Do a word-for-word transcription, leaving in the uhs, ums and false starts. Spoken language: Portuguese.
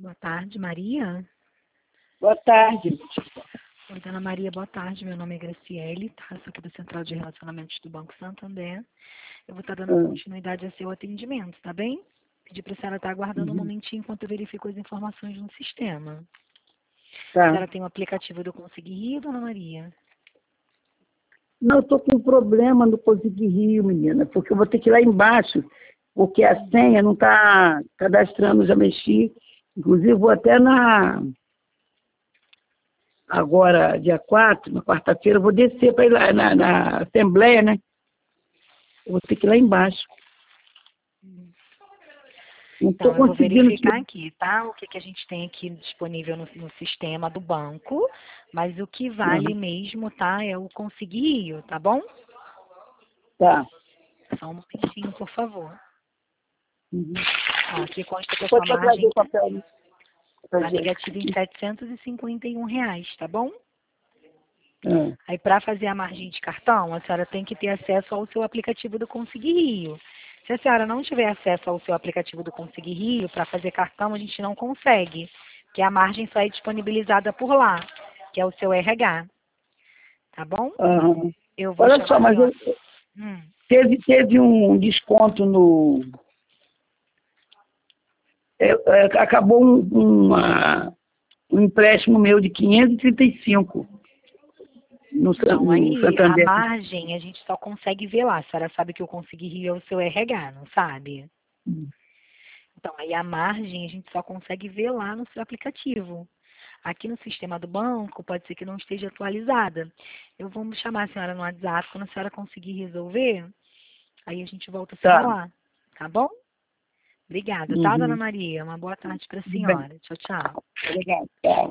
Boa tarde, Maria. Boa tarde. Oi, dona Maria, boa tarde. Meu nome é Graciele, tá? Sou aqui da Central de Relacionamentos do Banco Santander. Eu vou estar dando Hum. continuidade ao seu atendimento, tá bem? Pedi para a senhora estar aguardando um Uhum. momentinho enquanto eu verifico as informações no sistema. A Tá. senhora tem o aplicativo do Consegui Rio, dona Maria? Não, eu tô com um problema no Consegui Rio, menina, porque eu vou ter que ir lá embaixo, porque a senha não está cadastrando, já mexi. Inclusive, vou até na... Agora, dia quatro, na quarta-feira, eu vou descer para ir lá na, na Assembleia, né? Eu vou ter que ir lá embaixo. Não estou Então, eu vou conseguindo verificar tirar. aqui, tá? O que, que a gente tem aqui disponível no, no sistema do banco, mas o que vale Uhum. mesmo, tá? É o Consegui Rio, tá bom? Tá. Só um momentinho, por favor. Uhum. Ó, aqui consta que a sua Pode trazer margem o papel, né? Pra está gente. negativa em setecentos e cinquenta e um reais, tá bom? Ah, Aí, para fazer a margem de cartão, a senhora tem que ter acesso ao seu aplicativo do Consegui Rio. Se a senhora não tiver acesso ao seu aplicativo do Consegui Rio, para fazer cartão a gente não consegue, porque a margem só é disponibilizada por lá, que é o seu R H, tá bom? aham. Eu vou Olha só, chamar a mas senhora. eu, Hum, teve, teve um desconto no... é, é, acabou um, uma, um empréstimo meu de quinhentos e trinta e cinco no, San- Então, no aí a Santander. margem a gente só consegue ver lá. A senhora sabe que o Consegui Rio é o seu R H, não sabe? Então, aí a margem a gente só consegue ver lá no seu aplicativo. Aqui no sistema do banco, pode ser que não esteja atualizada. Eu vou chamar a senhora no WhatsApp, quando a senhora conseguir resolver, aí a gente volta a se Tá. falar, tá bom? Obrigada, tá, dona Uhum. Maria? Uma boa tarde para a Tudo bem. senhora. Tchau, tchau. Obrigada. Tchau.